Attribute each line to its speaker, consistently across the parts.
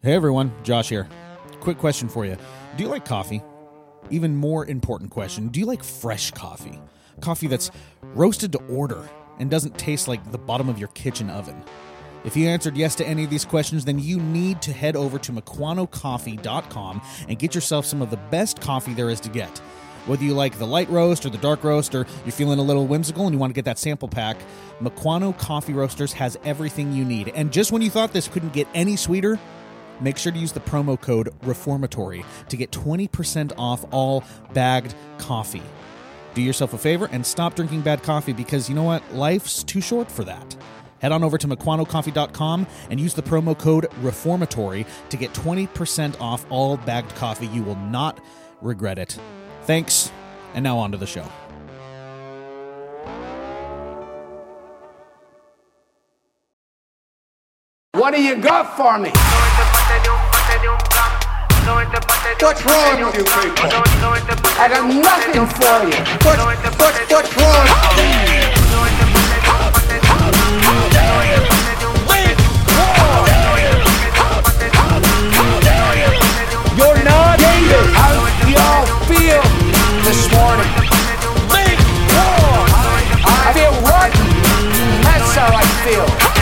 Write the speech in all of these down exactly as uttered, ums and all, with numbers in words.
Speaker 1: Hey everyone, Josh here. Quick question for you. Do you like coffee? Even more important question, do you like fresh coffee? Coffee that's roasted to order and doesn't taste like the bottom of your kitchen oven? If you answered yes to any of these questions, then you need to head over to Mequano Coffee dot com and get yourself some of the best coffee there is to get. Whether you like the light roast or the dark roast, or you're feeling a little whimsical and you want to get that sample pack, Mequano Coffee Roasters has everything you need. And just when you thought this couldn't get any sweeter, make sure to use the promo code Reformatory to get twenty percent off all bagged coffee. Do yourself a favor and stop drinking bad coffee, because you know what? Life's too short for that. Head on over to Mequano Coffee dot com and use the promo code Reformatory to get twenty percent off all bagged coffee. You will not regret it. Thanks, and now on to the show.
Speaker 2: What do you got for me?
Speaker 3: What's wrong with you people?
Speaker 2: I got nothing for you.
Speaker 3: What, what, what's wrong?
Speaker 2: You're not David. How do y'all feel this morning? I feel rotten. That's how I feel.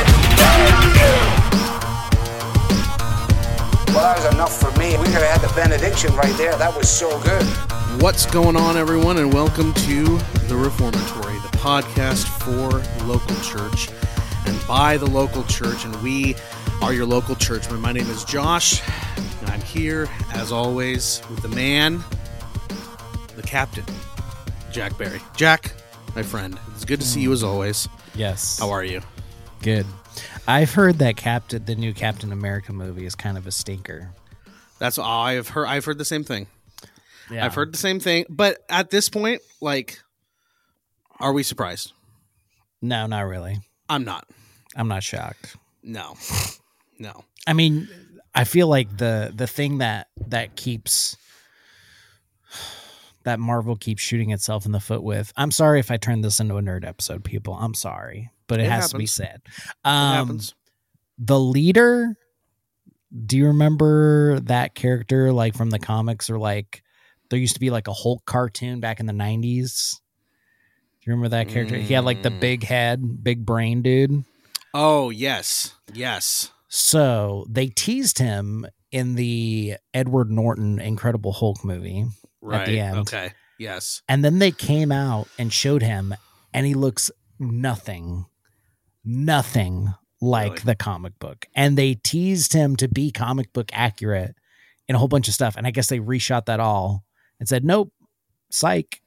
Speaker 2: Well, that was enough for me. We could have had the benediction right there. That was so good.
Speaker 4: What's going on, everyone, and welcome to The Reformatory, the podcast for the local church and by the local church, and we are your local churchmen. My name is Josh, and I'm here, as always, with the man, the captain, Jack Berry. Jack, my friend, it's good to see you as always.
Speaker 5: Yes.
Speaker 4: How are you?
Speaker 5: Good. I've heard that Captain, the new Captain America movie is kind of a stinker.
Speaker 4: That's all I've heard. I've heard the same thing.
Speaker 5: Yeah.
Speaker 4: I've heard the same thing, but at this point, like, are we surprised?
Speaker 5: No, not really.
Speaker 4: I'm not.
Speaker 5: I'm not shocked.
Speaker 4: No, no.
Speaker 5: I mean, I feel like the the thing that that keeps that Marvel keeps shooting itself in the foot with. I'm sorry if I turned this into a nerd episode, people. I'm sorry, but it,
Speaker 4: It
Speaker 5: has
Speaker 4: happens.
Speaker 5: to be said.
Speaker 4: It
Speaker 5: Um,
Speaker 4: happens.
Speaker 5: The leader. Do you remember that character, like from the comics, or like there used to be like a Hulk cartoon back in the nineties? Do you remember that character? Mm. He had like the big head, big brain dude.
Speaker 4: Oh, yes. Yes.
Speaker 5: So they teased him in the Edward Norton Incredible Hulk movie
Speaker 4: Right.
Speaker 5: at the end.
Speaker 4: Okay. Yes.
Speaker 5: And then they came out and showed him, and he looks nothing, nothing like
Speaker 4: Really?
Speaker 5: the comic book. And they teased him to be comic book accurate in a whole bunch of stuff. And I guess they reshot that all and said, nope, psych.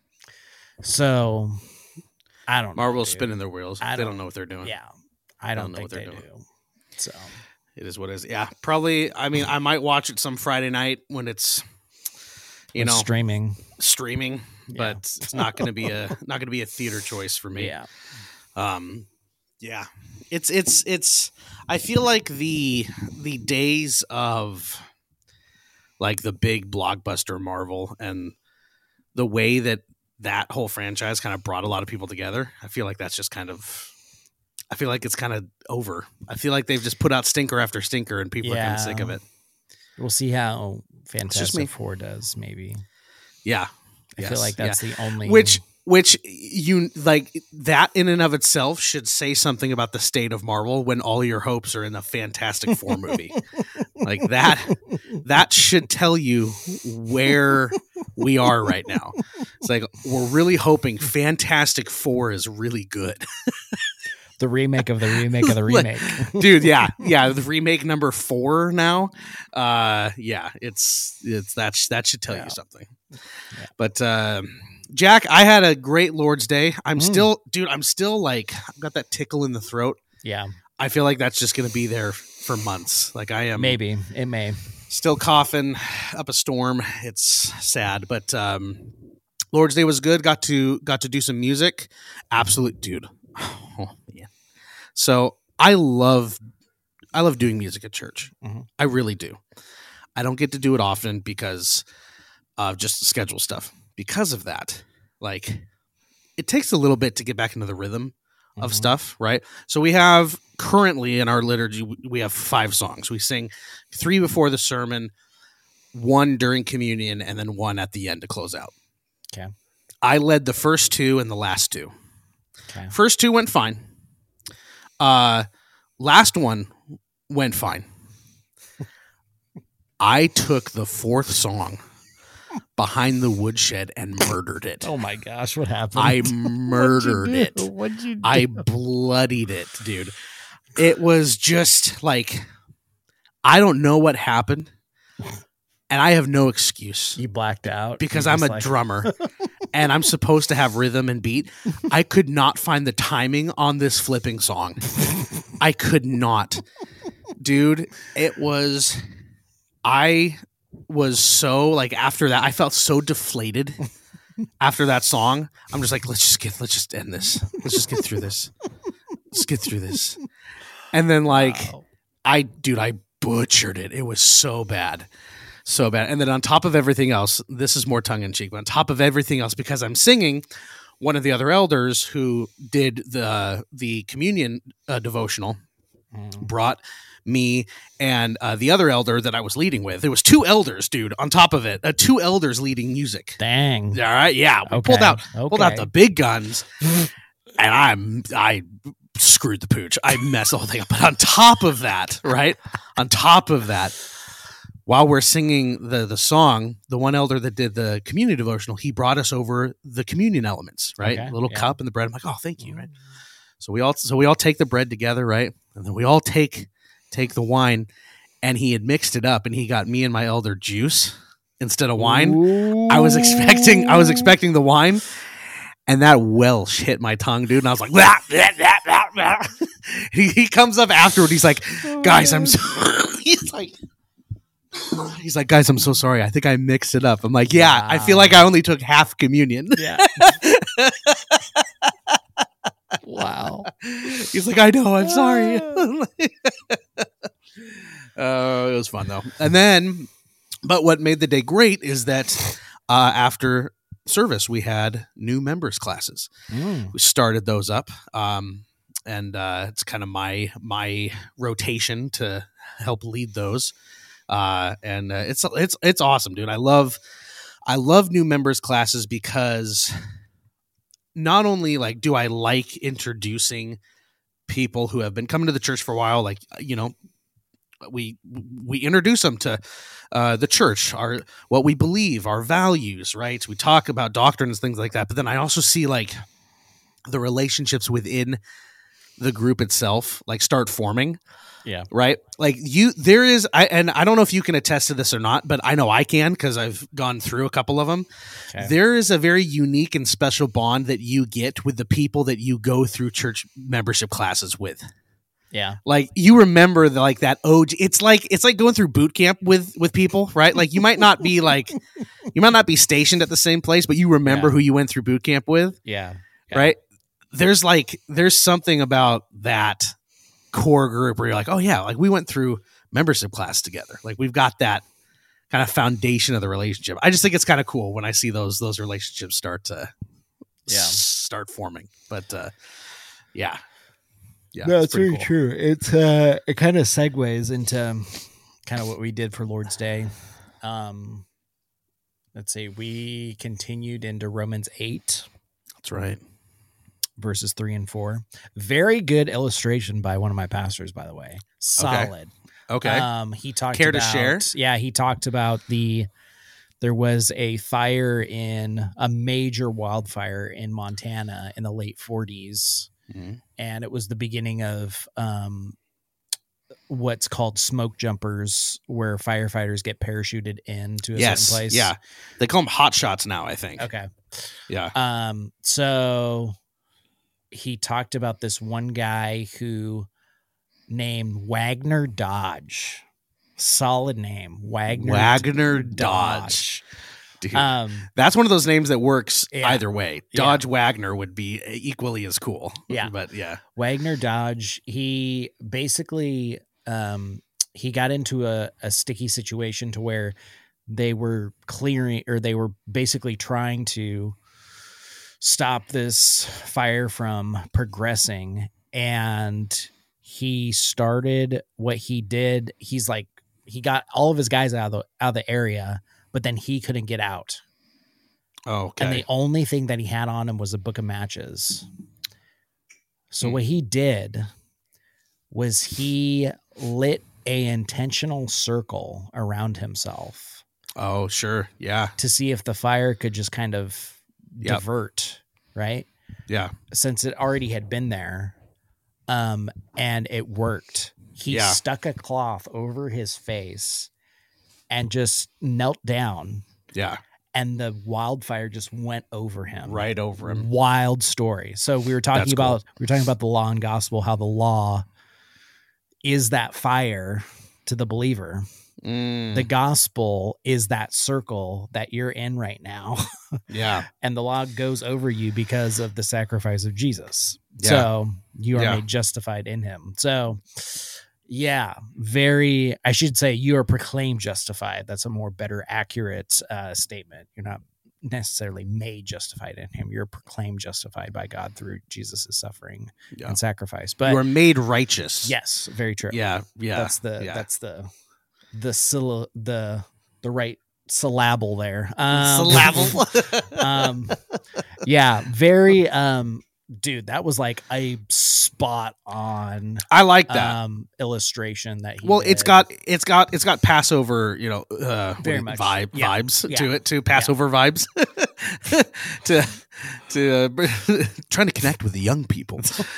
Speaker 5: So I don't know.
Speaker 4: Marvel's
Speaker 5: dude.
Speaker 4: spinning their wheels.
Speaker 5: I
Speaker 4: they
Speaker 5: don't-
Speaker 4: don't know what they're doing.
Speaker 5: Yeah. I don't,
Speaker 4: know
Speaker 5: think
Speaker 4: what they're
Speaker 5: they
Speaker 4: doing.
Speaker 5: do. So
Speaker 4: It is what it is. Yeah. Probably. I mean, I might watch it some Friday night when it's, you
Speaker 5: When
Speaker 4: know,
Speaker 5: streaming.
Speaker 4: streaming, but it's not going to be a not going to be a theater choice for me.
Speaker 5: Yeah.
Speaker 4: Um. Yeah. It's it's it's. I feel like the the days of like the big blockbuster Marvel and the way that that whole franchise kind of brought a lot of people together, I feel like that's just kind of, I feel like it's kind of over. I feel like they've just put out stinker after stinker and people are kind of sick of it.
Speaker 5: We'll see how
Speaker 4: just me.
Speaker 5: Fantastic Four does, maybe.
Speaker 4: Yeah.
Speaker 5: I
Speaker 4: Yes,
Speaker 5: feel like that's
Speaker 4: yeah.
Speaker 5: the only...
Speaker 4: Which, which you like that in and of itself should say something about the state of Marvel when all your hopes are in the Fantastic Four movie. Like that, that should tell you where we are right now. It's like, we're really hoping Fantastic Four is really good.
Speaker 5: The remake of the remake of the
Speaker 4: Like,
Speaker 5: remake.
Speaker 4: Dude, yeah. Yeah. The remake number four now. Uh, yeah, it's, it's, that, sh- that should tell
Speaker 5: Yeah.
Speaker 4: you something.
Speaker 5: Yeah.
Speaker 4: But, uh, Jack, I had a great Lord's Day. I'm
Speaker 5: Mm.
Speaker 4: still, dude, I'm still like, I've got that tickle in the throat.
Speaker 5: Yeah,
Speaker 4: I feel like that's just going to be there for months. Like I am
Speaker 5: maybe. It may.
Speaker 4: still coughing up a storm. It's sad, but, um, Lord's Day was good. Got to, got to do some music. Absolute dude. Oh, yeah. So I love, I love doing music at church.
Speaker 5: Mhm.
Speaker 4: I really do. I don't get to do it often because of just schedule stuff. Because of that, like, it takes a little bit to get back into the rhythm of
Speaker 5: Mhm.
Speaker 4: stuff, right? So we have currently in our liturgy, we- we have five songs. We sing three before the sermon, one during communion, and then one at the end to close out.
Speaker 5: Okay.
Speaker 4: I led the first two and the last two.
Speaker 5: Okay.
Speaker 4: First two went fine. Uh, last one went fine. I took the fourth song, Behind the Woodshed, and murdered it.
Speaker 5: Oh my gosh, what happened?
Speaker 4: I murdered
Speaker 5: What'd you
Speaker 4: it.
Speaker 5: do? What'd you do?
Speaker 4: I bloodied it, dude. It was just like, I don't know what happened, and I have no excuse
Speaker 5: You blacked out
Speaker 4: because
Speaker 5: You're
Speaker 4: I'm a
Speaker 5: just like-
Speaker 4: drummer and I'm supposed to have rhythm and beat. I could not find the timing on this flipping song. I could not. Dude, it was I was so like after that I felt so deflated after that song. I'm just like, let's just get let's just end this. Let's just get through this. Let's get through this. And then like
Speaker 5: Wow.
Speaker 4: I dude, I butchered it. It was so bad. So bad. And then on top of everything else, this is more tongue in cheek, but on top of everything else, because I'm singing, one of the other elders who did the the communion uh, devotional
Speaker 5: Mm.
Speaker 4: brought me and uh, the other elder that I was leading with. There was two elders, dude, on top of it. Uh, two elders leading music.
Speaker 5: Dang.
Speaker 4: All right, yeah. We
Speaker 5: Okay.
Speaker 4: pulled out pulled out
Speaker 5: Okay.
Speaker 4: the big guns, and I'm I screwed the pooch. I messed the whole thing up. But on top of that, right? On top of that, while we're singing the the song, the one elder that did the communion devotional, he brought us over the communion elements, right?
Speaker 5: Okay,
Speaker 4: A little
Speaker 5: yeah.
Speaker 4: cup and the bread. I'm like, oh, thank you, right? So we all so we all take the bread together, right? And then we all take take the wine, and he had mixed it up, and he got me and my elder juice instead of wine. I was expecting I was expecting the wine, and that Welsh hit my tongue, dude. And I was like, blah, blah, blah, blah, blah. he, he comes up afterward. He's like, guys, I'm so he's like he's like, guys, I'm so sorry. I think I mixed it up. I'm like, yeah, I feel like I only took half communion.
Speaker 5: Yeah. Wow.
Speaker 4: He's like, I know, I'm sorry. Oh, it was fun though. And then, but what made the day great is that uh, after service, we had new members classes.
Speaker 5: Mm.
Speaker 4: We started those up, um, and uh, it's kind of my my rotation to help lead those. Uh, and uh, it's it's it's awesome, dude. I love I love new members classes because not only like do I like introducing people who have been coming to the church for a while, like you know, we we introduce them to uh, the church, our what we believe, our values, right? We talk about doctrines, things like that. But then I also see like the relationships within the group itself, like start forming.
Speaker 5: Yeah.
Speaker 4: Right. Like you, there is, I, and I don't know if you can attest to this or not, but I know I can because I've gone through a couple of them.
Speaker 5: Okay.
Speaker 4: There is a very unique and special bond that you get with the people that you go through church membership classes with.
Speaker 5: Yeah.
Speaker 4: Like you remember the, like that O G. It's like it's like going through boot camp with with people, right? Like you might not be like you might not be stationed at the same place, but you remember
Speaker 5: Yeah.
Speaker 4: who you went through boot camp with,
Speaker 5: Yeah. Yeah.
Speaker 4: right? There's like there's something about that core group where you're like, oh yeah, like we went through membership class together. Like we've got that kind of foundation of the relationship. I just think it's kind of cool when I see those those relationships start to
Speaker 5: Yeah.
Speaker 4: s- start forming. But uh, yeah, yeah,
Speaker 5: No,
Speaker 4: it's
Speaker 5: it's
Speaker 4: pretty
Speaker 5: very
Speaker 4: cool.
Speaker 5: true. It's uh, it kind of segues into kind of what we did for Lord's Day. Um, let's see, we continued into Romans eight,
Speaker 4: That's right.
Speaker 5: verses three and four. Very good illustration by one of my pastors, by the way. Solid.
Speaker 4: Okay.
Speaker 5: Um, he talked
Speaker 4: Care to
Speaker 5: about,
Speaker 4: share?
Speaker 5: Yeah, he talked about the there was a fire in a major wildfire in Montana in the late forties,
Speaker 4: Mhm.
Speaker 5: and it was the beginning of um, what's called smoke jumpers, where firefighters get parachuted into a
Speaker 4: Yes.
Speaker 5: certain place.
Speaker 4: Yeah. They call them hot shots now, I think.
Speaker 5: Okay.
Speaker 4: Yeah.
Speaker 5: Um, so he talked about this one guy who named Wagner Dodge. Solid name. Wagner
Speaker 4: Wagner Dodge. Dude,
Speaker 5: Um,
Speaker 4: that's one of those names that works
Speaker 5: Yeah.
Speaker 4: either way.
Speaker 5: Yeah.
Speaker 4: Dodge Wagner would be equally as cool.
Speaker 5: Yeah.
Speaker 4: But yeah.
Speaker 5: Wagner Dodge, he basically um he got into a, a sticky situation to where they were clearing or they were basically trying to stop this fire from progressing. And he started what he did. He's like, he got all of his guys out of the, out of the area, but then he couldn't get out.
Speaker 4: Oh, okay.
Speaker 5: And the only thing that he had on him was a book of matches. So
Speaker 4: Hmm.
Speaker 5: what he did was he lit a intentional circle around himself
Speaker 4: Oh, sure. Yeah.
Speaker 5: to see if the fire could just kind of
Speaker 4: Yep.
Speaker 5: divert, right?
Speaker 4: Yeah.
Speaker 5: Since it already had been there. Um, and it worked. He
Speaker 4: Yeah.
Speaker 5: stuck a cloth over his face and just knelt down,
Speaker 4: Yeah.
Speaker 5: and the wildfire just went over him.
Speaker 4: Right over him.
Speaker 5: Wild story. So we were talking
Speaker 4: That's
Speaker 5: about
Speaker 4: cool.
Speaker 5: we were talking about the law and gospel, how the law is that fire to the believer.
Speaker 4: Mm,
Speaker 5: The gospel is that circle that you're in right now.
Speaker 4: yeah.
Speaker 5: And the law goes over you because of the sacrifice of Jesus.
Speaker 4: Yeah.
Speaker 5: So you are
Speaker 4: Yeah.
Speaker 5: made justified in him. So yeah, very, I should say you are proclaimed justified. That's a more better accurate uh, statement. You're not necessarily made justified in him. You're proclaimed justified by God through Jesus' suffering
Speaker 4: Yeah.
Speaker 5: and sacrifice. But
Speaker 4: You are made righteous.
Speaker 5: yes, very true.
Speaker 4: Yeah. Yeah.
Speaker 5: That's the,
Speaker 4: yeah.
Speaker 5: that's the, the, sylla- the, the right syllable there. Um,
Speaker 4: Syllable.
Speaker 5: um yeah, very um dude, that was like a spot on
Speaker 4: I like that.
Speaker 5: um illustration that he
Speaker 4: well, it's
Speaker 5: did.
Speaker 4: got it's got it's got Passover, you know, uh, what
Speaker 5: Very
Speaker 4: do you-
Speaker 5: much.
Speaker 4: vibe
Speaker 5: Yeah.
Speaker 4: vibes
Speaker 5: Yeah.
Speaker 4: to it too. Passover vibes to to uh, trying to connect with the young people.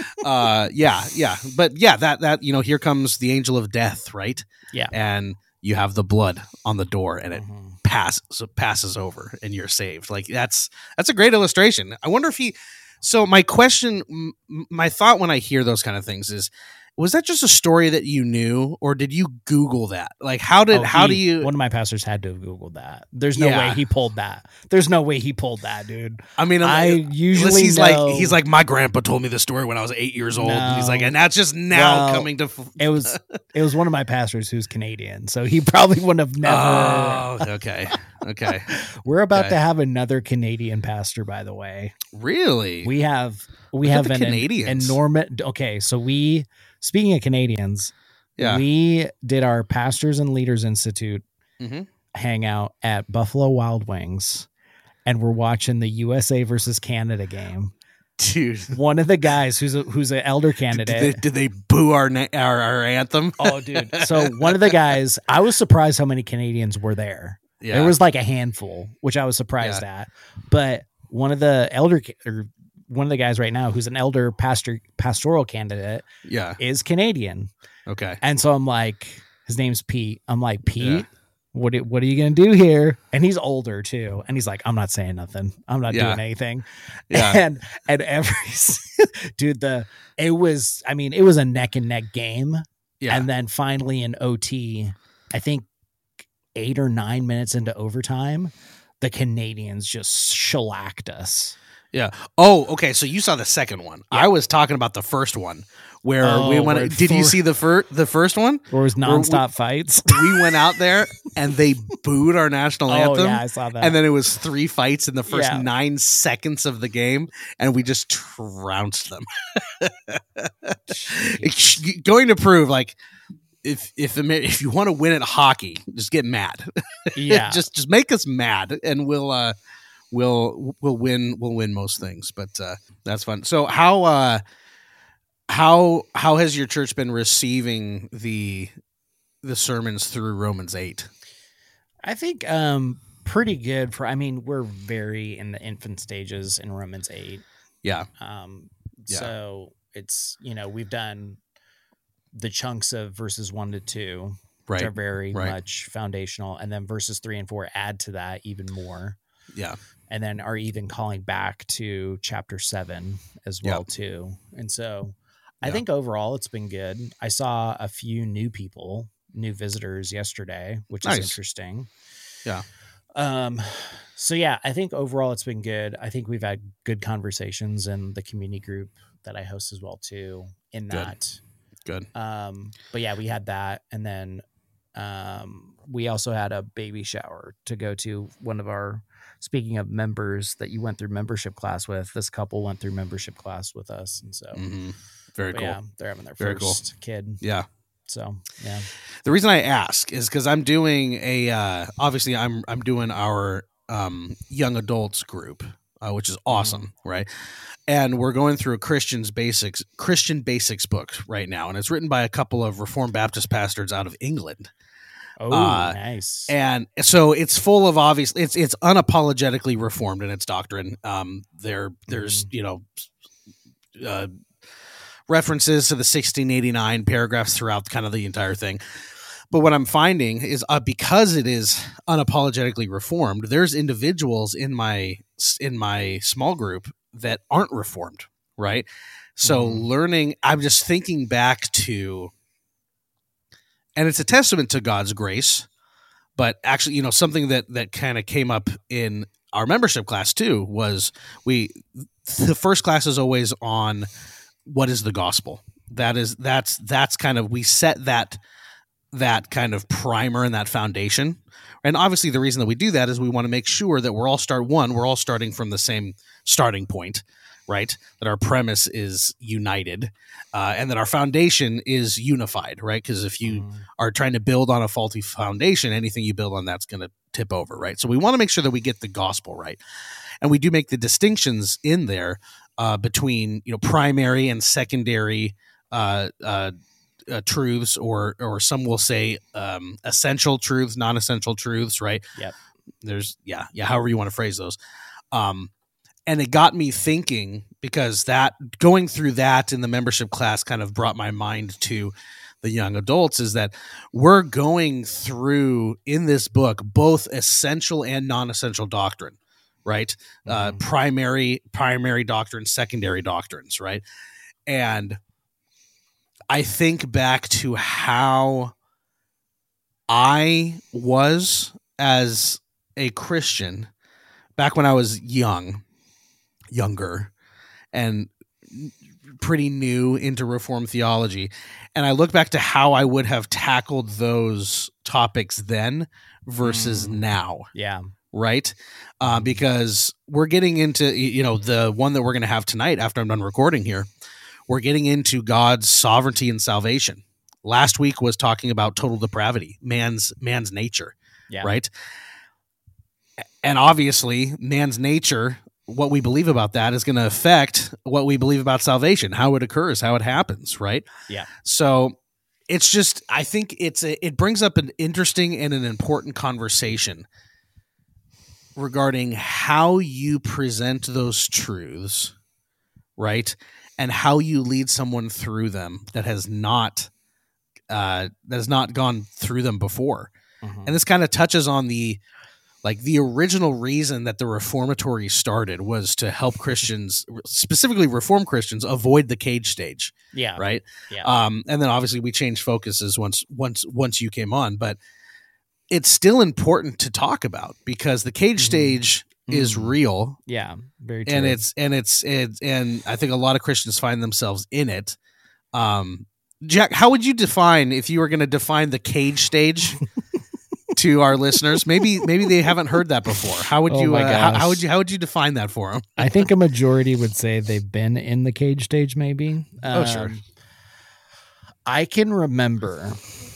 Speaker 4: Uh, yeah, yeah, but yeah, that that you know, here comes the angel of death, right?
Speaker 5: Yeah.
Speaker 4: And you have the blood on the door, and it
Speaker 5: Mhm.
Speaker 4: passes passes over, and you're saved. Like that's that's a great illustration. I wonder if he. So my question, m- my thought when I hear those kind of things is, was that just a story that you knew, or did you Google that? Like, how did
Speaker 5: Oh,
Speaker 4: how
Speaker 5: he-
Speaker 4: do you?
Speaker 5: one of my pastors had to have Googled that. There's no
Speaker 4: Yeah.
Speaker 5: way he pulled that. There's no way he pulled that, dude.
Speaker 4: I mean, I'm,
Speaker 5: I
Speaker 4: unless
Speaker 5: usually
Speaker 4: he's
Speaker 5: know-
Speaker 4: like he's like my grandpa told me the story when I was eight years old, and he's
Speaker 5: No.
Speaker 4: like, and that's just now
Speaker 5: Well,
Speaker 4: coming to. F-
Speaker 5: It was it was one of my pastors who's Canadian, so he probably wouldn't have never.
Speaker 4: Oh, okay, okay,
Speaker 5: We're about
Speaker 4: okay.
Speaker 5: to have another Canadian pastor, by the way.
Speaker 4: really?
Speaker 5: We have we
Speaker 4: Look at
Speaker 5: have
Speaker 4: the
Speaker 5: an
Speaker 4: Canadians.
Speaker 5: enormous. Okay, so we speaking of Canadians,
Speaker 4: Yeah.
Speaker 5: we did our Pastors and Leaders Institute
Speaker 4: Mhm.
Speaker 5: hangout at Buffalo Wild Wings, and we're watching the U S A versus Canada game.
Speaker 4: Dude,
Speaker 5: One of the guys who's a, who's an elder
Speaker 4: did they,
Speaker 5: candidate.
Speaker 4: did they boo our, na- our our anthem?
Speaker 5: Oh, dude! So one of the guys, I was surprised how many Canadians were there.
Speaker 4: Yeah.
Speaker 5: There was like a handful, which I was surprised at. But one of the elder ca- or one of the guys right now, who's an elder pastor pastoral candidate,
Speaker 4: yeah.
Speaker 5: is Canadian.
Speaker 4: Okay.
Speaker 5: And so I'm like, his name's Pete. I'm like, Pete,
Speaker 4: Yeah.
Speaker 5: what i- what are you gonna do here? And he's older too. And he's like, I'm not saying nothing. I'm not
Speaker 4: Yeah.
Speaker 5: doing anything.
Speaker 4: Yeah.
Speaker 5: And and every dude, the it was, I mean, it was a neck and neck game.
Speaker 4: Yeah.
Speaker 5: And then finally in O T, I think eight or nine minutes into overtime, the Canadians just shellacked us.
Speaker 4: Yeah. Oh, okay. So you saw the second one. I was talking about the first one where
Speaker 5: Oh,
Speaker 4: we went.
Speaker 5: where
Speaker 4: Did you
Speaker 5: for-
Speaker 4: see the first the first one?
Speaker 5: Or it was
Speaker 4: Where we-
Speaker 5: nonstop fights.
Speaker 4: We went out there and they booed our national
Speaker 5: Oh
Speaker 4: anthem.
Speaker 5: yeah, I saw that.
Speaker 4: And then it was three fights in the first
Speaker 5: Yeah.
Speaker 4: nine seconds of the game, and we just trounced them. It's going to prove, like, if if Amer- if you want to win at hockey, just get mad.
Speaker 5: yeah.
Speaker 4: just just make us mad, and we'll uh we'll we'll win we'll win most things. But uh, that's fun. So how uh how how has your church been receiving the the sermons through Romans eight?
Speaker 5: I think um pretty good for I mean, we're very in the infant stages in Romans eight.
Speaker 4: Yeah.
Speaker 5: Um
Speaker 4: Yeah.
Speaker 5: so it's, you know, we've done the chunks of verses one to two, which
Speaker 4: Right.
Speaker 5: are very
Speaker 4: right.
Speaker 5: much foundational, and then verses three and four add to that even more.
Speaker 4: Yeah.
Speaker 5: And then are even calling back to chapter seven as
Speaker 4: Yeah.
Speaker 5: well too. And so I
Speaker 4: Yeah.
Speaker 5: think overall it's been good. I saw a few new people, new visitors yesterday, which
Speaker 4: Nice.
Speaker 5: is interesting.
Speaker 4: Yeah.
Speaker 5: Um so yeah, I think overall it's been good. I think we've had good conversations in the community group that I host as well too in
Speaker 4: Good.
Speaker 5: that.
Speaker 4: Good.
Speaker 5: Um but yeah, we had that, and then um we also had a baby shower to go to. One of our, speaking of members that you went through membership class with, this couple went through membership class with us. And so,
Speaker 4: Mm-hmm. Very
Speaker 5: but
Speaker 4: cool.
Speaker 5: yeah, they're having their
Speaker 4: Very
Speaker 5: first kid.
Speaker 4: Yeah.
Speaker 5: So, yeah.
Speaker 4: The reason I ask is because I'm doing a uh, obviously I'm I'm doing our um, young adults group, uh, which is awesome, right? And we're going through a Christian's basics Christian basics book right now, and it's written by a couple of Reformed Baptist pastors out of England.
Speaker 5: Oh,
Speaker 4: Uh,
Speaker 5: nice.
Speaker 4: And so it's full of obvious it's it's unapologetically Reformed in its doctrine. Um, there there's you know uh, references to the sixteen eighty-nine paragraphs throughout kind of the entire thing. But what I'm finding is uh, because it is unapologetically Reformed, there's individuals in my in my small group that aren't Reformed, right? So
Speaker 5: Mhm.
Speaker 4: learning, I'm just thinking back to, and it's a testament to God's grace, but actually, you know, something that that kind of came up in our membership class too was we the first class is always on what is the gospel. That is that's that's kind of we set that that kind of primer and that foundation. And obviously the reason that we do that is we want to make sure that we're all start one, we're all starting from the same starting point, right? That our premise is united, uh, and that our foundation is unified, right? Because if you
Speaker 5: Mhm.
Speaker 4: are trying to build on a faulty foundation, anything you build on that's going to tip over, right? So we want to make sure that we get the gospel right. And we do make the distinctions in there uh, between, you know, primary and secondary uh, uh, uh, truths, or or some will say um, essential truths, non-essential truths, right?
Speaker 5: Yep.
Speaker 4: There's yeah, yeah, however you want to phrase those. Um, and it got me thinking, because that going through that in the membership class kind of brought my mind to the young adults, is that we're going through in this book both essential and non-essential doctrine, right? Uh,
Speaker 5: Mhm.
Speaker 4: primary primary doctrine, secondary doctrines, right? And I think back to how I was as a Christian back when I was young, younger, and pretty new into Reformed theology. And I look back to how I would have tackled those topics then versus
Speaker 5: Mm.
Speaker 4: now,
Speaker 5: Yeah.
Speaker 4: right? Uh,
Speaker 5: Mhm.
Speaker 4: because we're getting into, you know, the one that we're going to have tonight after I'm done recording here. We're getting into God's sovereignty and salvation. Last week was talking about total depravity, man's man's nature,
Speaker 5: Yeah.
Speaker 4: right? And obviously, man's nature, what we believe about that is going to affect what we believe about salvation, how it occurs, how it happens, right?
Speaker 5: Yeah.
Speaker 4: So it's just, I think it's a, it brings up an interesting and an important conversation regarding how you present those truths, right? And how you lead someone through them that has not uh, that has not gone through them before.
Speaker 5: Mhm.
Speaker 4: And this kind of touches on the like the original reason that the reformatory started was to help Christians, specifically Reformed Christians, avoid the cage stage,
Speaker 5: Yeah.
Speaker 4: right?
Speaker 5: Yeah.
Speaker 4: Um, and then obviously we changed focuses once once once you came on, but it's still important to talk about because the cage
Speaker 5: Mhm.
Speaker 4: stage is
Speaker 5: Mhm.
Speaker 4: real.
Speaker 5: Yeah. Very true.
Speaker 4: And it's and it's it, and I think a lot of Christians find themselves in it. Um, Jack, how would you define, if you were going to define the cage stage to our listeners? Maybe maybe they haven't heard that before. How would
Speaker 5: Oh
Speaker 4: you
Speaker 5: my
Speaker 4: uh, how, how
Speaker 5: gosh.
Speaker 4: would you how would you define that for them?
Speaker 5: I think a majority would say they've been in the cage stage, maybe.
Speaker 4: Oh, sure.
Speaker 5: Um, I can remember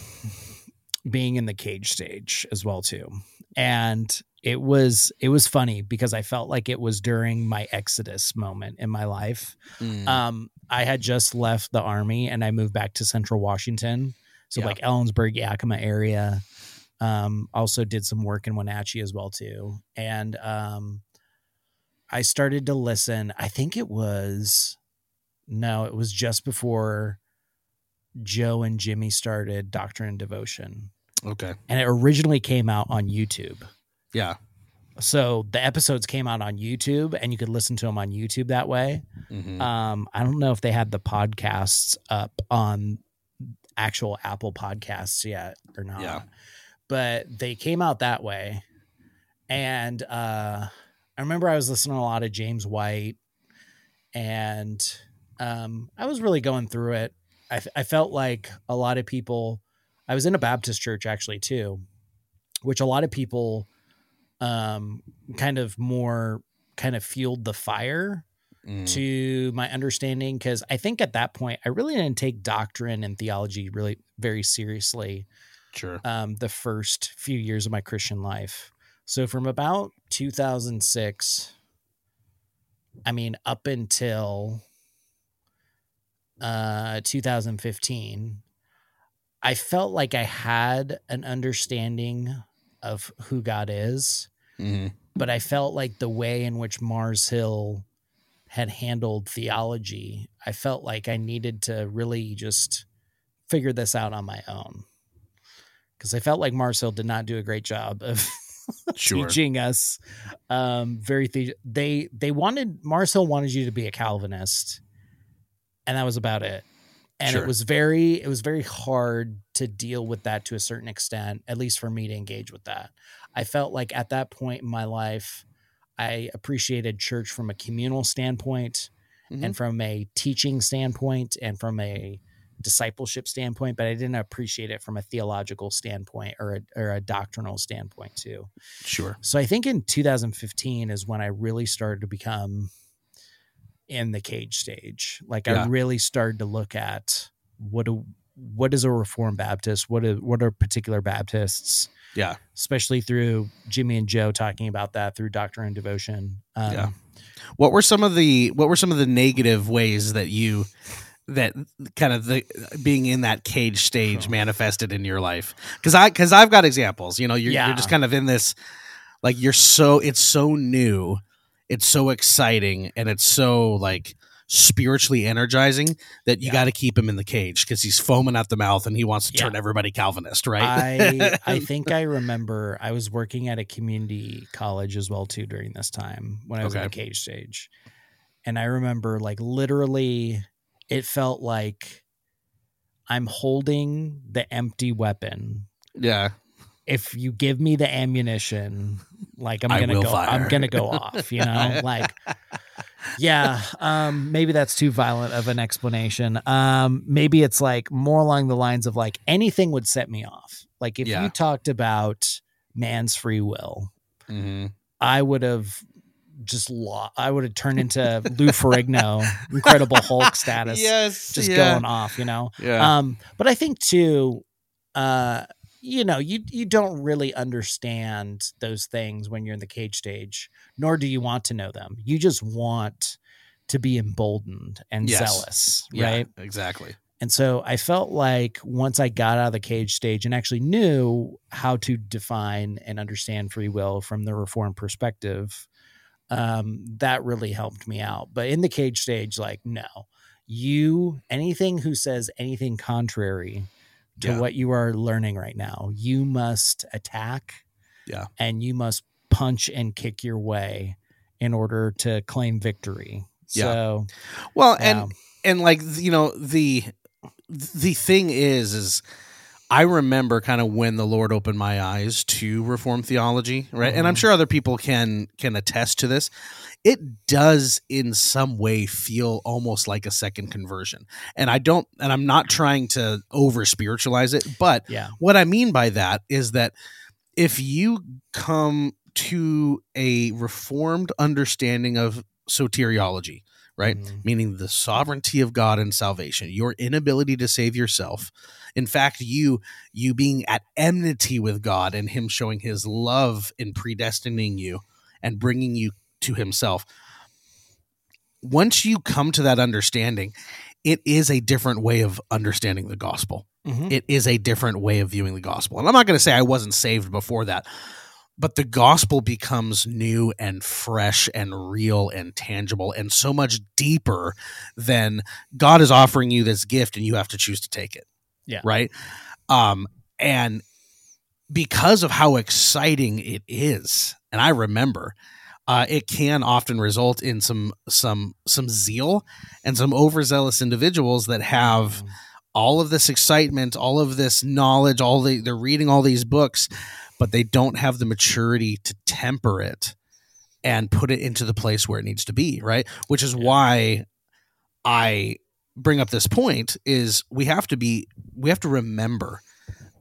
Speaker 5: being in the cage stage as well too. And it was it was funny because I felt like it was during my exodus moment in my life.
Speaker 4: Mm,
Speaker 5: Um, I had just left the army and I moved back to Central Washington. So
Speaker 4: Yeah.
Speaker 5: like Ellensburg, Yakima area. Um, also did some work in Wenatchee as well too. And um, I started to listen. I think it was, no, it was just before Joe and Jimmy started Doctrine and Devotion.
Speaker 4: okay.
Speaker 5: And it originally came out on YouTube.
Speaker 4: Yeah.
Speaker 5: So the episodes came out on YouTube and you could listen to them on YouTube that way.
Speaker 4: Mhm.
Speaker 5: Um, I don't know if they had the podcasts up on actual Apple Podcasts yet or not.
Speaker 4: Yeah.
Speaker 5: But they came out that way. And uh, I remember I was listening to a lot of James White, and um, I was really going through it. I, I felt like a lot of people, I was in a Baptist church actually too. which a lot of people um, kind of more kind of fueled the fire
Speaker 4: Mm.
Speaker 5: to my understanding. Because I think at that point, I really didn't take doctrine and theology really very seriously
Speaker 4: Sure.
Speaker 5: um, the first few years of my Christian life. So from about two thousand six, I mean, up until uh, two thousand fifteen, I felt like I had an understanding of who God is,
Speaker 4: Mm-hmm.
Speaker 5: but I felt like the way in which Mars Hill had handled theology, I felt like I needed to really just figure this out on my own. Because I felt like Mars Hill did not do a great job of
Speaker 4: Sure.
Speaker 5: teaching us um, very, the- they, they wanted, Mars Hill wanted you to be a Calvinist, and that was about it. And
Speaker 4: Sure.
Speaker 5: it was very, it was very hard to deal with that to a certain extent, at least for me to engage with that. I felt like at that point in my life, I appreciated church from a communal standpoint
Speaker 4: Mhm.
Speaker 5: and from a teaching standpoint and from a discipleship standpoint, but I didn't appreciate it from a theological standpoint or a, or a doctrinal standpoint too.
Speaker 4: Sure.
Speaker 5: So I think in two thousand fifteen is when I really started to become in the cage stage. Like
Speaker 4: Yeah.
Speaker 5: I really started to look at what do, what is a Reformed Baptist? What are, what are particular Baptists?
Speaker 4: Yeah.
Speaker 5: Especially through Jimmy and Joe talking about that through Doctrine and Devotion. Um,
Speaker 4: Yeah. What were some of the what were some of the negative ways that you that kind of the being in that cage stage manifested in your life? Because I because I've got examples. You know, you're,
Speaker 5: Yeah.
Speaker 4: you're just kind of in this, like you're so it's so new, it's so exciting, and it's so like spiritually energizing that you
Speaker 5: Yeah.
Speaker 4: got to keep him in the cage because he's foaming at the mouth and he wants to
Speaker 5: Yeah.
Speaker 4: turn everybody Calvinist, right?
Speaker 5: I I think I remember I was working at a community college as well too during this time when I was in
Speaker 4: Okay.
Speaker 5: the cage stage. And I remember like literally it felt like I'm holding the empty weapon.
Speaker 4: yeah.
Speaker 5: If you give me the ammunition, like I'm
Speaker 4: I
Speaker 5: gonna
Speaker 4: will
Speaker 5: go
Speaker 4: fire.
Speaker 5: I'm gonna go off, you know? Like yeah, um, maybe that's too violent of an explanation. Um, maybe it's like more along the lines of like anything would set me off. Like if
Speaker 4: Yeah.
Speaker 5: you talked about man's free will,
Speaker 4: Mm-hmm.
Speaker 5: I would have just lo- I would have turned into Lou Ferrigno, Incredible Hulk status,
Speaker 4: Yes.
Speaker 5: just
Speaker 4: yeah.
Speaker 5: going off, you know?
Speaker 4: Yeah.
Speaker 5: Um, but I think too, uh, you know, you you don't really understand those things when you're in the cage stage, nor do you want to know them. You just want to be emboldened and
Speaker 4: Yes.
Speaker 5: zealous,
Speaker 4: yeah.
Speaker 5: right?
Speaker 4: Exactly.
Speaker 5: And so I felt like once I got out of the cage stage and actually knew how to define and understand free will from the Reformed perspective, um, that really helped me out. But in the cage stage, like, no, you, anything who says anything contrary to
Speaker 4: Yeah.
Speaker 5: what you are learning right now, you must attack.
Speaker 4: Yeah.
Speaker 5: And you must punch and kick your way in order to claim victory.
Speaker 4: Yeah.
Speaker 5: So,
Speaker 4: Well,
Speaker 5: yeah.
Speaker 4: and and like you know the the thing is is I remember kind of when the Lord opened my eyes to Reformed theology, right? And I'm
Speaker 5: Mhm.
Speaker 4: sure other people can can attest to this. It does in some way feel almost like a second conversion. And I don't and I'm not trying to over spiritualize it, but
Speaker 5: yeah.
Speaker 4: what I mean by that is that if you come to a reformed understanding of soteriology, right?
Speaker 5: Mhm.
Speaker 4: Meaning the sovereignty of God and salvation, your inability to save yourself. In fact, you you being at enmity with God and him showing his love in predestining you and bringing you to himself. Once you come to that understanding, it is a different way of understanding the gospel.
Speaker 5: Mhm.
Speaker 4: It is a different way of viewing the gospel. And I'm not going to say I wasn't saved before that, but the gospel becomes new and fresh and real and tangible and so much deeper than God is offering you this gift and you have to choose to take it.
Speaker 5: Yeah.
Speaker 4: Right. Um, and because of how exciting it is, and I remember, uh, it can often result in some some some zeal and some overzealous individuals that have all of this excitement, all of this knowledge, all the they're reading all these books, but they don't have the maturity to temper it and put it into the place where it needs to be, right? Which is why I bring up this point is we have to be we have to remember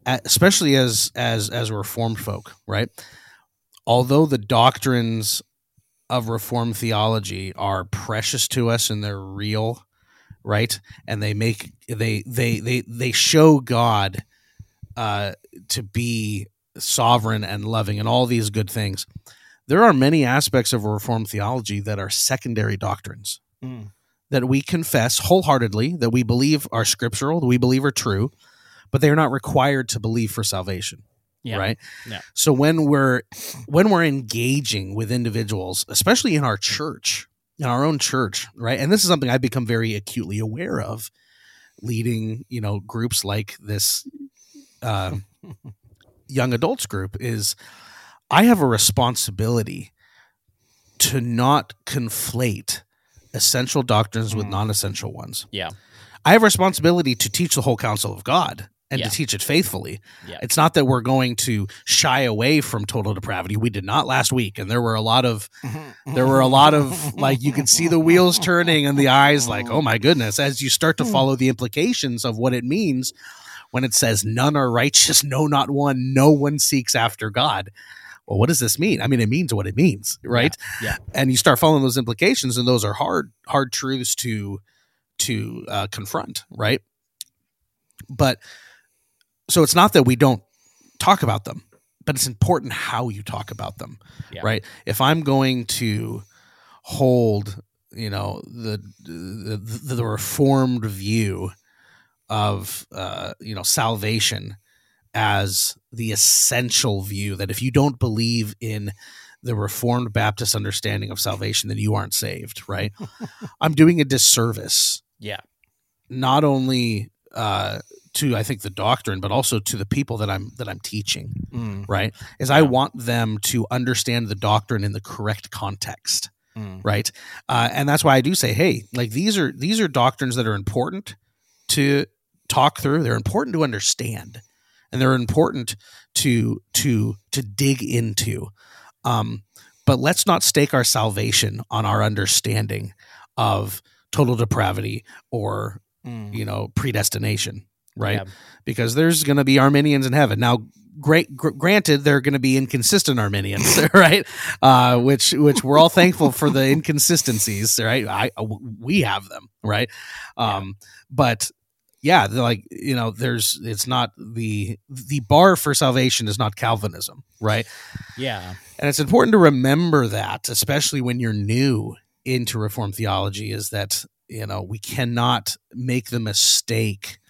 Speaker 4: a- especially as as as Reformed folk, right? Although the doctrines of Reformed theology are precious to us and they're real, right? And they make they they they they show God uh, to be sovereign and loving and all these good things. There are many aspects of Reformed theology that are secondary doctrines
Speaker 5: Mm.
Speaker 4: that we confess wholeheartedly, that we believe are scriptural, that we believe are true, but they are not required to believe for salvation.
Speaker 5: Yeah.
Speaker 4: Right.
Speaker 5: Yeah.
Speaker 4: So when we're when we're engaging with individuals, especially in our church, in our own church, right, and this is something I've become very acutely aware of, leading you know groups like this uh, young adults group, is I have a responsibility to not conflate essential doctrines with
Speaker 5: Mm.
Speaker 4: non-essential ones.
Speaker 5: Yeah.
Speaker 4: I have a responsibility to teach the whole counsel of God and
Speaker 5: Yeah.
Speaker 4: to teach it faithfully.
Speaker 5: Yeah.
Speaker 4: It's not that we're going to shy away from total depravity. We did not last week, and there were a lot of there were a lot of like you could see the wheels turning and the eyes like, oh my goodness, as you start to follow the implications of what it means when it says none are righteous, no, not one, no one seeks after God. Well, what does this mean? I mean, it means what it means, right?
Speaker 5: Yeah.
Speaker 4: And you start following those implications, and those are hard, hard truths to to uh, confront, right? But so it's not that we don't talk about them, but it's important how you talk about them,
Speaker 5: Yeah.
Speaker 4: right? If I'm going to hold, you know, the the, the, the reformed view of uh, you know salvation as the essential view, that if you don't believe in the Reformed Baptist understanding of salvation, then you aren't saved, right? I'm doing a disservice,
Speaker 5: Yeah.
Speaker 4: not only uh, to I think the doctrine, but also to the people that I'm that I'm teaching,
Speaker 5: Mm.
Speaker 4: right? Is I want them to understand the doctrine in the correct context,
Speaker 5: Mm.
Speaker 4: right? Uh, and that's why I do say, hey, like these are these are doctrines that are important to talk through. They're important to understand, and they're important to to to dig into. Um, but let's not stake our salvation on our understanding of total depravity or
Speaker 5: Mm.
Speaker 4: you know predestination, right?
Speaker 5: Yeah.
Speaker 4: Because there's going to be Arminians in heaven. Now, great, gr- granted, they're going to be inconsistent Arminians, right? Uh, which which we're all thankful for the inconsistencies, right? I we have them, right? Um, But yeah, they're like you know, there's it's not the the bar for salvation is not Calvinism, right?
Speaker 5: Yeah.
Speaker 4: And it's important to remember that, especially when you're new into Reformed theology, is that, you know, we cannot make the mistake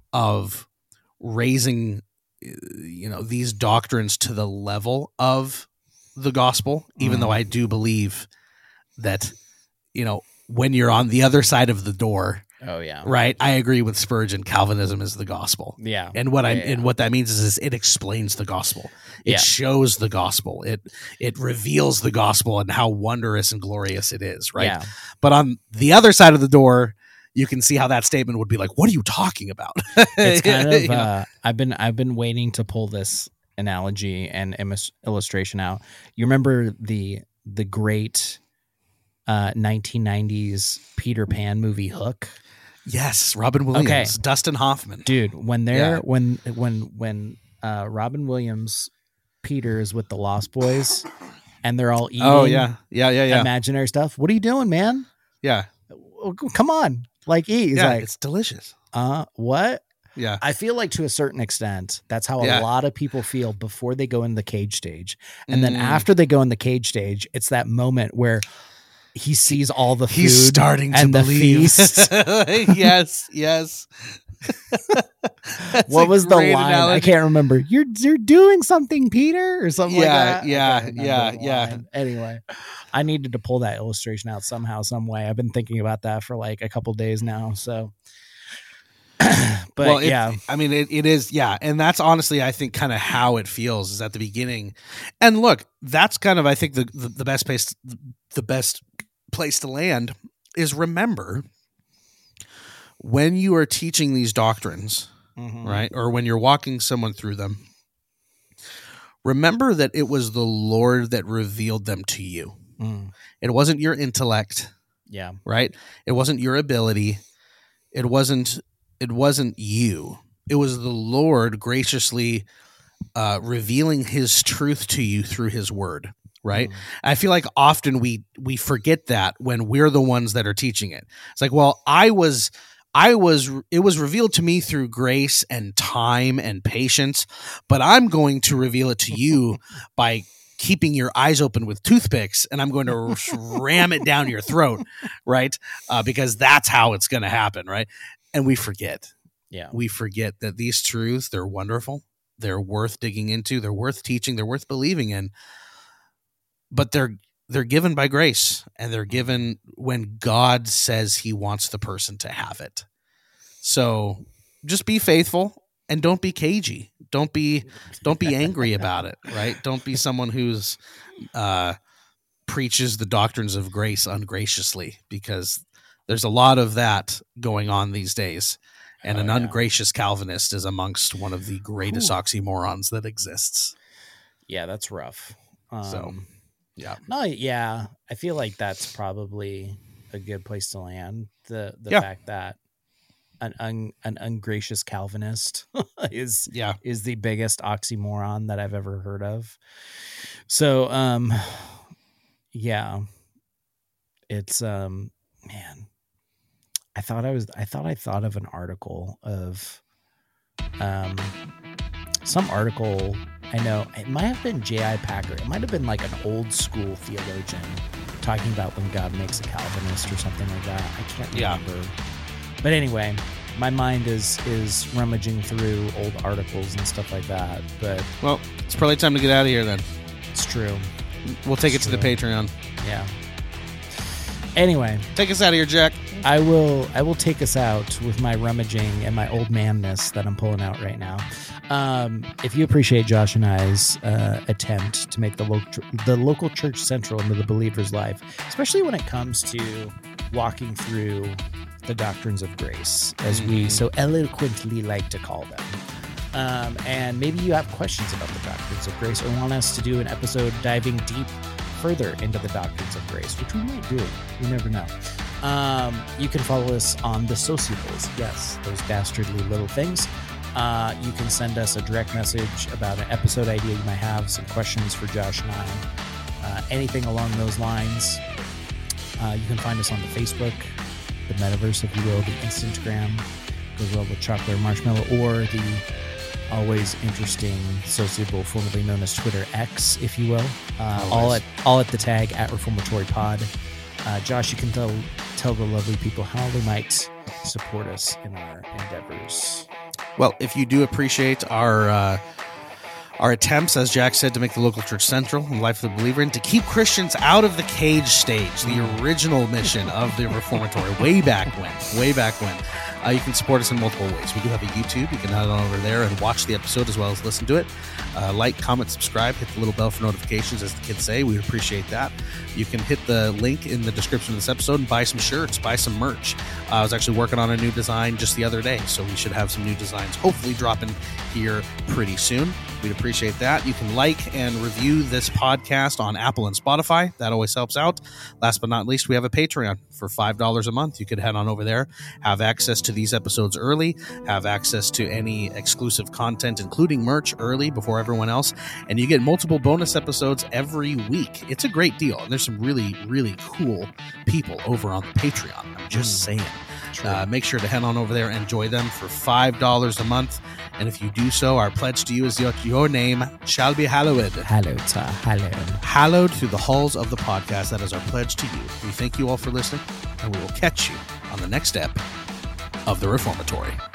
Speaker 4: of raising, you know, these doctrines to the level of the gospel, even
Speaker 5: Mm.
Speaker 4: though I do believe that, you know, when you're on the other side of the door,
Speaker 5: Oh yeah.
Speaker 4: right? I agree with Spurgeon. Calvinism is the gospel.
Speaker 5: Yeah.
Speaker 4: And what I
Speaker 5: Yeah, yeah.
Speaker 4: and what that means is, is it explains the gospel. It
Speaker 5: Yeah.
Speaker 4: shows the gospel. It it reveals the gospel and how wondrous and glorious it is, right?
Speaker 5: Yeah.
Speaker 4: But on the other side of the door, you can see how that statement would be like, "What are you talking about?"
Speaker 5: It's kind of
Speaker 4: You know?
Speaker 5: uh, I've been I've been waiting to pull this analogy and imis- illustration out. You remember the the great uh, nineteen nineties Peter Pan movie Hook?
Speaker 4: Yes, Robin Williams,
Speaker 5: Okay.
Speaker 4: Dustin Hoffman.
Speaker 5: Dude, when they're
Speaker 4: Yeah.
Speaker 5: when when when uh, Robin Williams Peter is with the Lost Boys and they're all eating
Speaker 4: Oh yeah, yeah, yeah, yeah,
Speaker 5: imaginary stuff. What are you doing, man?
Speaker 4: yeah,
Speaker 5: Oh, come on, like eat. He's
Speaker 4: yeah.
Speaker 5: like,
Speaker 4: It's delicious.
Speaker 5: uh, what?
Speaker 4: Yeah,
Speaker 5: I feel like to a certain extent, that's how a
Speaker 4: Yeah.
Speaker 5: lot of people feel before they go in the cage stage. And then
Speaker 4: Mm.
Speaker 5: after they go in the cage stage, it's that moment where he sees all the food
Speaker 4: he's starting to
Speaker 5: and the
Speaker 4: believe.
Speaker 5: feast.
Speaker 4: yes, yes. That's
Speaker 5: What
Speaker 4: a
Speaker 5: was the
Speaker 4: great
Speaker 5: line? I
Speaker 4: analogy.
Speaker 5: can't remember. You're you're doing something, Peter, or something like
Speaker 4: Yeah,
Speaker 5: that. I
Speaker 4: yeah,
Speaker 5: can't remember
Speaker 4: yeah,
Speaker 5: the
Speaker 4: yeah.
Speaker 5: line. Anyway, I needed to pull that illustration out somehow, some way. I've been thinking about that for like a couple days now. So, but
Speaker 4: well, it,
Speaker 5: yeah,
Speaker 4: I mean, it, it is, yeah. And that's honestly, I think, kind of how it feels is at the beginning. And look, that's kind of, I think, the, the, the best place, the best place to land is remember when you are teaching these doctrines,
Speaker 5: Mhm.
Speaker 4: right? Or when you're walking someone through them, remember that it was the Lord that revealed them to you.
Speaker 5: Mm.
Speaker 4: It wasn't your intellect,
Speaker 5: Yeah,
Speaker 4: right? It wasn't your ability. It wasn't, it wasn't you. it was the Lord graciously uh, revealing his truth to you through his word. Right. Mm. I feel like often we we forget that when we're the ones that are teaching it. It's like, well, I was I was it was revealed to me through grace and time and patience, but I'm going to reveal it to you by keeping your eyes open with toothpicks, and I'm going to ram it down your throat, right? Uh, because that's how it's going to happen, right? And we forget.
Speaker 5: Yeah.
Speaker 4: We forget that these truths, they're wonderful. They're worth digging into. They're worth teaching. They're worth believing in. But they're they're given by grace, and they're given when God says he wants the person to have it. So just be faithful. And don't be cagey. Don't be don't be angry about it, right? Don't be someone who's uh, preaches the doctrines of grace ungraciously, because there's a lot of that going on these days. And oh, an yeah. ungracious Calvinist is amongst one of the greatest Ooh. oxymorons that exists.
Speaker 5: Yeah, that's rough. Um,
Speaker 4: so, yeah.
Speaker 5: No, yeah, I feel like that's probably a good place to land. The the
Speaker 4: yeah.
Speaker 5: fact that An, un, an ungracious Calvinist is
Speaker 4: yeah
Speaker 5: is the biggest oxymoron that I've ever heard of. So, um, yeah, it's um, man, I thought I was I thought I thought of an article of um, some article. I know it might have been J I Packer. It might have been like an old school theologian talking about when God makes a Calvinist or something like that. I can't remember. Yeah. But anyway, my mind is is rummaging through old articles and stuff like that. But
Speaker 4: well, it's probably time to get out of here then.
Speaker 5: It's true.
Speaker 4: We'll take
Speaker 5: it's
Speaker 4: it
Speaker 5: true.
Speaker 4: to the Patreon.
Speaker 5: Yeah. Anyway,
Speaker 4: take us out of here, Jack.
Speaker 5: I will I will take us out with my rummaging and my old manness that I'm pulling out right now. Um, if you appreciate Josh and I's uh, attempt to make the local the local church central into the believer's life, especially when it comes to walking through the doctrines of grace, as we so eloquently like to call them. Um, and maybe you have questions about the doctrines of grace, or want us to do an episode diving deep further into the doctrines of grace, which we might do. You never know. Um, you can follow us on the sociables. Yes, those dastardly little things. Uh, you can send us a direct message about an episode idea you might have, some questions for Josh and I, uh, anything along those lines. Uh, you can find us on the Facebook, the metaverse, if you will, the Instagram, goes well with chocolate or marshmallow, or the always interesting sociable, formerly known as Twitter X, if you will. Uh, all at all at the tag at Reformatory Pod. Uh, Josh, you can tell tell the lovely people how they might support us in our endeavors.
Speaker 4: Well, if you do appreciate our uh, our attempts, as Jack said, to make the local church central in the life of the believer, and to keep Christians out of the cage stage, the original mission of the Reformatory, way back when, way back when. Uh, you can support us in multiple ways. We do have a YouTube. You can head on over there and watch the episode as well as listen to it. Uh, like, comment, subscribe, hit the little bell for notifications, as the kids say. We appreciate that. You can hit the link in the description of this episode and buy some shirts, buy some merch. Uh, I was actually working on a new design just the other day, so we should have some new designs hopefully dropping here pretty soon. We'd appreciate that. You can like and review this podcast on Apple and Spotify. That always helps out. Last but not least, we have a Patreon for five dollars a month. You could head on over there, have access to these episodes early, have access to any exclusive content, including merch, early before everyone else, and you get multiple bonus episodes every week. It's a great deal, and there's some really, really cool people over on the Patreon. I'm just saying. Uh, make sure to head on over there and enjoy them for five dollars a month. And if you do so, our pledge to you is that your name shall be hallowed.
Speaker 5: Hallowed, sir. Hallowed.
Speaker 4: Hallowed through the halls of the podcast. That is our pledge to you. We thank you all for listening, and we will catch you on the next step of the Reformatory.